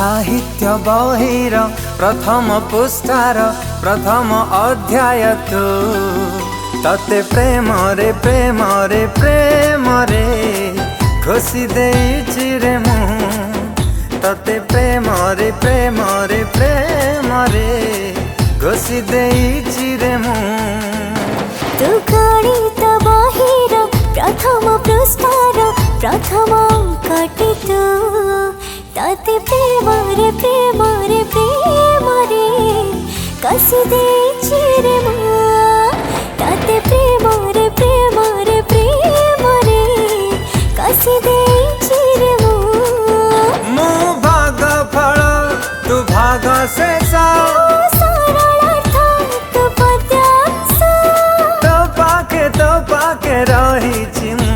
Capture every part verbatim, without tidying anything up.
साहित्य बहिर प्रथम पुष्टार प्रथम अध्याय तू तते प्रेम रे प्रेम रे प्रेम रे घोषि देइछि रे मु तते प्रेम रे प्रेम रे प्रेम रे घोषि देइछि रे मु तू गणित बहिर प्रथम पृष्ठार प्रथम अंकटी तू तते प्रेम रे प्रेम रे प्रेम रे घोषि देइछि रे मु तते प्रेम रे प्रेम रे प्रेम रे घोषि देइछि रे मु मु भाग फल तू भाग शेष सरलार्थ तू पद्यांश तो पाके तो पाके रहिछि मु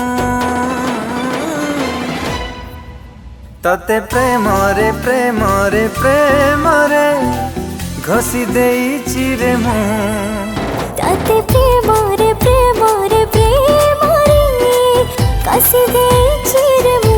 तते प्रेम रे प्रेम रे प्रेम रे घोषि देइछि रे मु तते प्रेम रे प्रेम रे प्रेम रे घोषि देइछि रे मु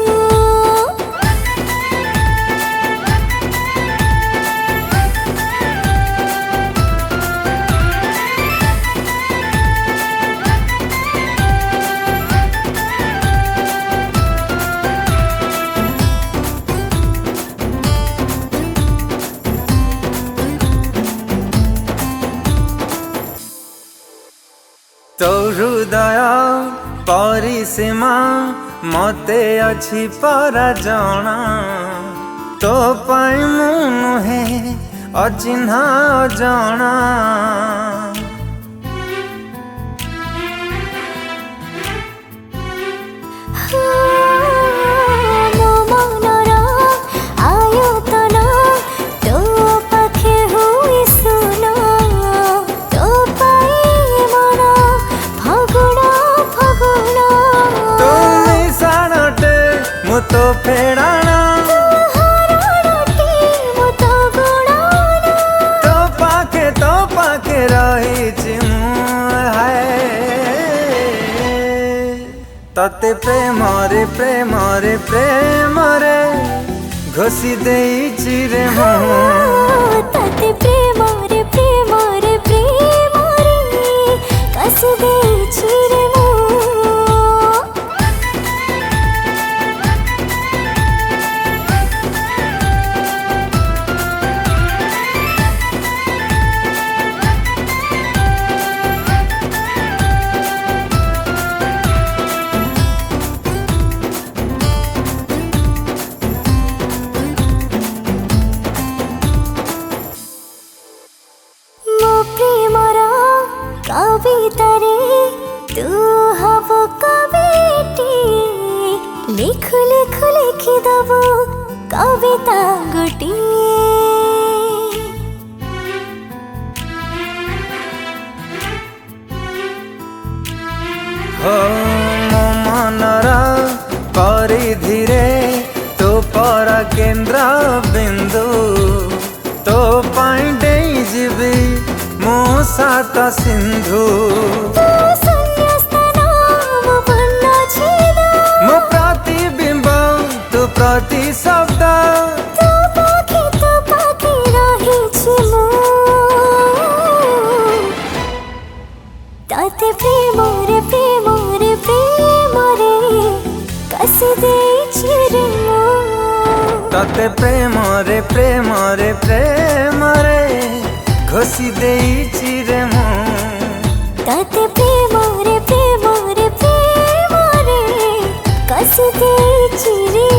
तो हृदय परिसीमा मते अछि परा जणा तो पाई मु नुहे अचिन्हा अजणा मो मनर आयतन तो पाखे हुई सुन तो पाई मन फगुण फगुण तो मिसाणटे मु तो फेडाणा हरणटे मु तो गुणाण तो पाखे तो पाखे रहिछि मु हाय तते प्रेम रे प्रेम रे प्रेम रे घोषि देइछि रे मु तते प्रेम रे प्रेम रे प्रेम रे घोषि देइछि रे मु कवितारे तू हब कविटी लिखु लिखु लिखि दबो कविता गोटी हो मो मनर परिधिरे तो पर केन्द्र बिंदु तो पाई डेई जीवी मो सात सिंधु मो प्रतिबिंब तू प्रति शब्द तते प्रेम रे प्रेम रे प्रेम रे घोषि देइछि रे मु तते प्रेम रे प्रेम रे प्रेम रे घोषि देइछि रे मु तते प्रेम रे प्रेम रे प्रेम रे घोषि देइछि रे